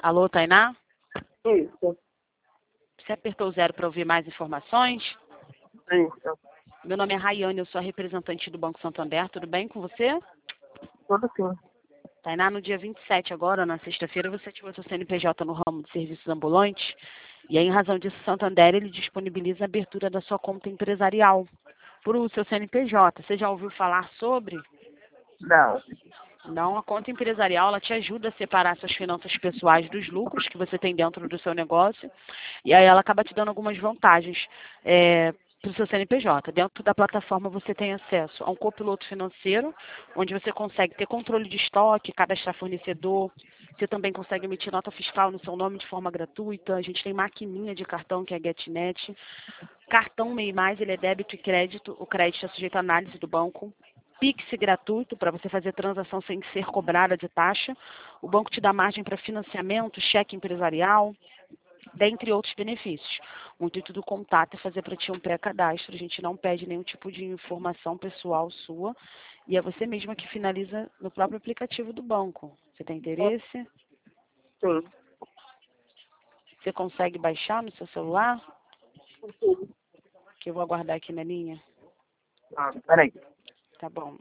Alô, Tainá? Isso, Você apertou o 0 para ouvir mais informações? isso. Meu nome é Rayane, eu sou a representante do Banco Santander. Tudo bem com você? Tudo sim. Tainá, no dia 27 agora, na sexta-feira, você ativou seu CNPJ no ramo de serviços ambulantes. E aí, em razão disso, o Santander ele disponibiliza a abertura da sua conta empresarial por o seu CNPJ. Você já ouviu falar sobre? Não. Não, a conta empresarial ela te ajuda a separar suas finanças pessoais dos lucros que você tem dentro do seu negócio. E aí ela acaba te dando algumas vantagens para o seu CNPJ. Dentro da plataforma você tem acesso a um copiloto financeiro, onde você consegue ter controle de estoque, cadastrar fornecedor. Você também consegue emitir nota fiscal no seu nome de forma gratuita. A gente tem maquininha de cartão, que é a GetNet. Cartão MEI+, ele é débito e crédito. O crédito é sujeito à análise do banco. Pix gratuito para você fazer transação sem ser cobrada de taxa. O banco te dá margem para financiamento, cheque empresarial, dentre outros benefícios. O intuito do contato é fazer para ti um pré-cadastro. A gente não pede nenhum tipo de informação pessoal sua. E é você mesma que finaliza no próprio aplicativo do banco. Você tem interesse? Sim. Você consegue baixar no seu celular? Sim. Que eu vou aguardar aqui na linha. Ah, peraí. Tá bom.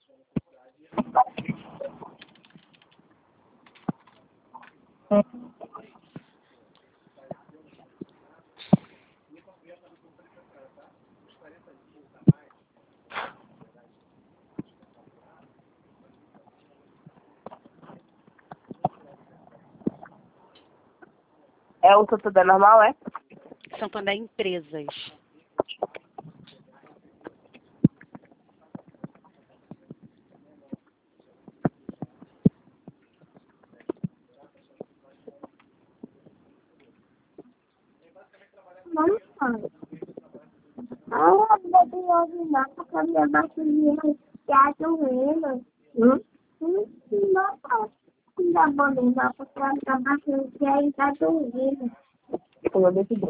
É o Santander normal, é? Santander Empresas. Não, não. Ah, eu vou ouvir porque a minha bateria está doendo. Não posso dar bolinha porque a minha bateria está doendo. Eu desse bem.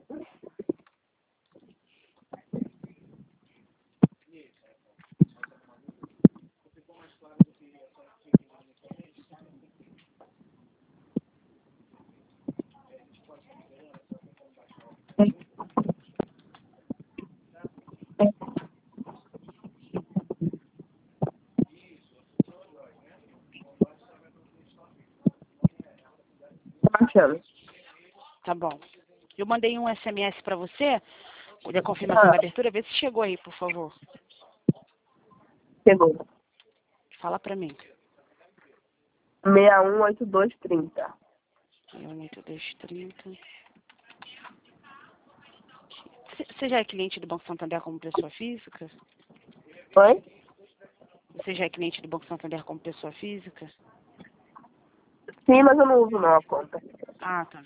Baixando. Tá bom. Eu mandei um SMS para você, da confirmação da abertura. Vê se chegou aí, por favor. Chegou. Fala para mim. 618230. 8230. Você já é cliente do Banco Santander como pessoa física? Oi? Você já é cliente do Banco Santander como pessoa física? Sim, mas eu não uso não a conta. Ah, tá.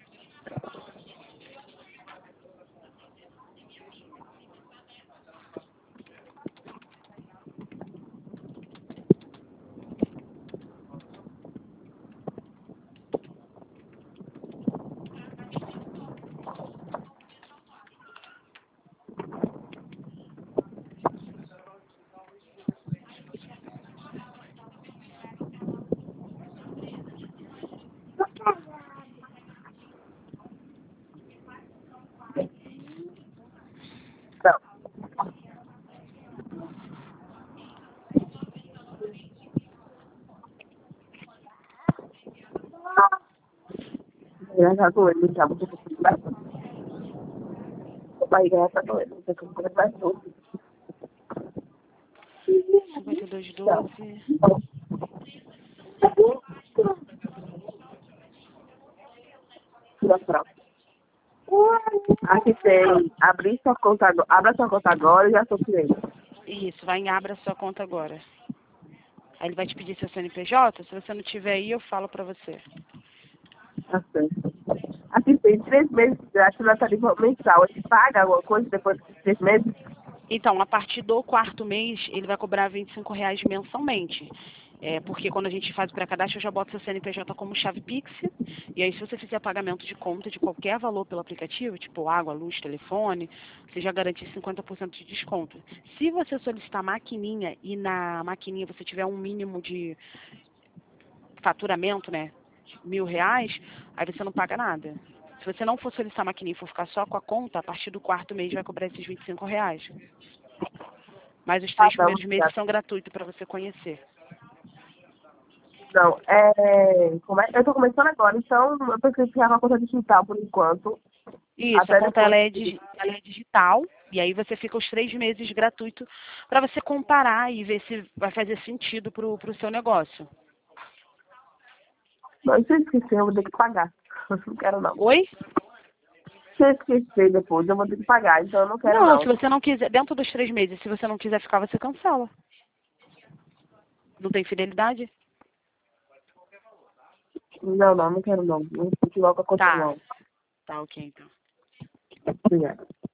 Não. Já tá doendo, já. Você tem que mais doce. O barriga já tá doendo. Você tem que mais doce. 5212. Aqui tem abrir sua conta agora. Abra sua conta agora e já sou cliente. Isso, vai em abra sua conta agora. Aí ele vai te pedir seu CNPJ. Se você não tiver aí, eu falo para você. Tá certo. Aqui tem 3 meses de assinatura mensal. A gente paga alguma coisa depois de 3 meses? Então, a partir do quarto mês, ele vai cobrar R$ 25 mensalmente. Porque quando a gente faz o pré-cadastro, eu já boto seu CNPJ como chave Pix. E aí, se você fizer pagamento de conta de qualquer valor pelo aplicativo, tipo água, luz, telefone, você já garante 50% de desconto. Se você solicitar maquininha e na maquininha você tiver um mínimo de faturamento, né? R$ 1.000, aí você não paga nada. Se você não for solicitar a maquininha e for ficar só com a conta, a partir do 4º mês vai cobrar esses R$ 25. Mas os 3 Não, primeiros meses são gratuitos para você conhecer. não, eu tô começando agora, então eu preciso criar uma conta digital por enquanto. Isso, Até a conta depois. ela é digital, e aí você fica os 3 meses gratuito para você comparar e ver se vai fazer sentido pro seu negócio. Não, se eu esquecer, eu vou ter que pagar. Não quero não. Oi? Se eu esquecer depois, eu vou ter que pagar, então eu não quero Não, não. se você não quiser, dentro dos 3 meses, se você não quiser ficar, você cancela. Não tem fidelidade? Não, não quero não. Não vou continuar com a conta Tá. não. Tá, ok, então. Obrigada.